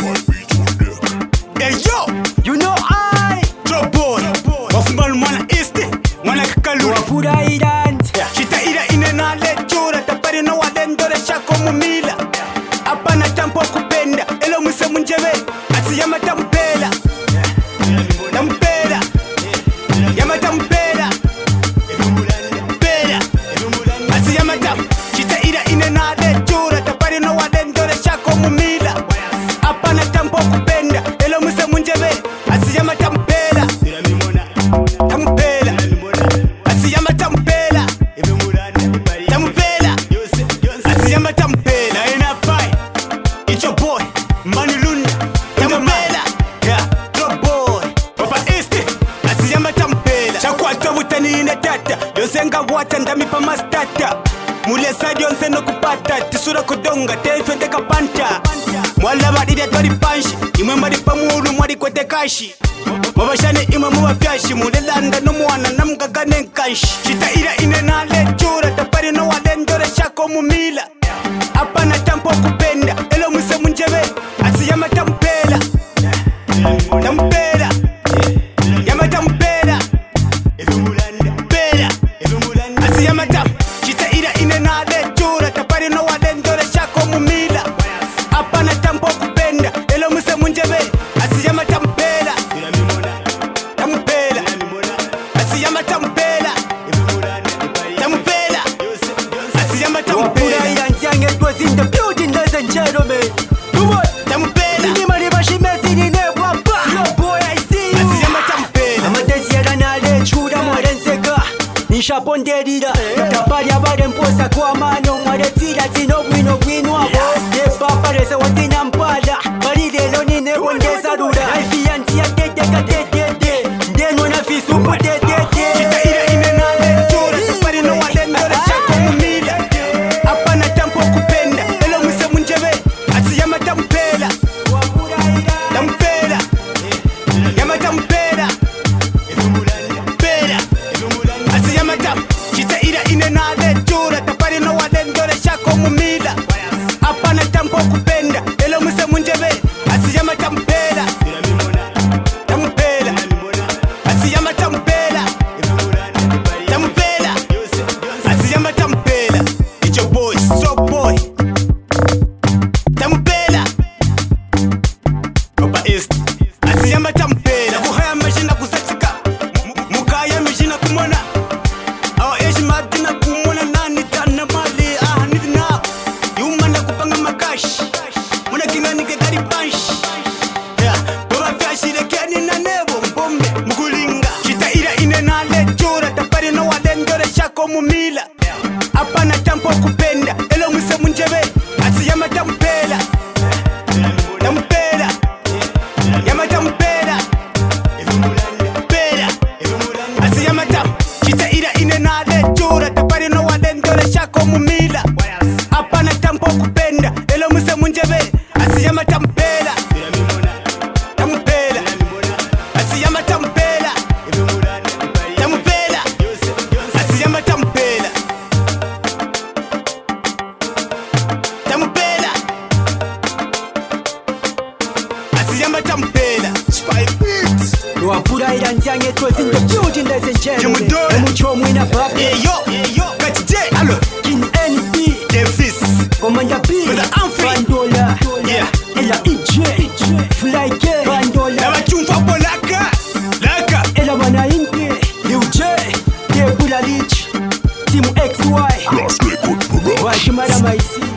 Hey yo, you know I Drop boy Wafumbalu mwana este Mwana kakaluri Wapura irant Chita ira inena lechura Tapari no wadendore shako mumila Apana tampo kupenda Elo muse munjebe Asiyama tampela Tampela Yama tampela Pela Asiyama tam Chita ira inena lechura Tapari no wadendore shako mumila Apana tampo kupenda Elo muse munjebe Asiyama tampela Tampela Asiyama tampela Tampela Asiyama tampela Ena pai It's your boy Manu Lunda Tampela Yeah Drop boy Papa este Asiyama tampela Chakwa tawutani ina tata Yosenga wata ndamipa mastata Mule sadi onse no kupata Tisura kudonga Tefe ndeka panta Mwala badida twari panshi Imwe maripa mulu mwari kwete kashi Mabashane imwe muwa fyashi Mulelanda no mwana namgagane nkanshi Chita ira inena lechura Tapari no wadendore shako mumila Apana tampo kupenda Elo muse munjebe Asiyama tampela Tampela Yama tampela Pela Asiyama tam Chita ira inena lechura Tapari no wadendore shako mumila Apana tampo kupenda Elo muse munjebe Asiyama tampela Tampela Asiyama tampela Tampela Asiyama Wapura tampela irant young it was in the building, ladies and gentlemen. Come on. Tampela Nini maribashi mezi ni nebwa ba. Slow boy I see you. Asiyama tampela Amatesi ya nale chura mwarenseka. Nisha ponderira. Tapari abare mposa kwa mano. Mwaretira zino gwino gwino abo. Neba parese watina mpala. Bari lelo nine wongeza rura. Life yanti ya tete katete. Ndeno na fisupu tete. Chita ira inena lechura Tapari no wadendore shako mumila Apana tampo kupenda Elo muse munjebe Asiyama tampela Wapura irant. Tampela Yama tampela Pela Asiyama tam Chita ira inena lechura Tapari no wadendore shako mumila Apana tampo kupenda Elo muse munjebe Asiyama tampela Tampela Asiyama tampela Tampela Asiyama tampela It's your boy, so boy Tampela Papa East Asiyama tampela Kuhaya majina kusatika Mukaya majina kumona Awa eshi madina kumona nani tana mali nidina Yumana kupanga makashi Muna kingani ke gari banshi Baba fyashi lekeni na nebo mbombe mkulinga Chita ira inena lechura Tapari no wadendore shako mumila Apana tampo kupenda Elo muse munjebe Asiyama tampela Tampela Yama tampela Pela Asiyama tam Chita ira inena lechura Tapari no wadendore shako mumila Apana tampo kupenda Elo muse munjebe Asiyama tampela Tampela Asiyama tampela Tampela Asiyama tampela Tampela Asiyama tampela Spy Beats Wapura irant young it was in the building, ladies and gentlemen. Jimudora. Mucho mwina papa. Yo Kati J Allo King NB. Davis Commander B. Brother Humphrey. Bandola. Yeah Ella EJ. Fly K. Bandola. Nabachumfa polaka Laka Ella Wanainte. Lil J. Debula Lich. Team XY. Washimara Maisi.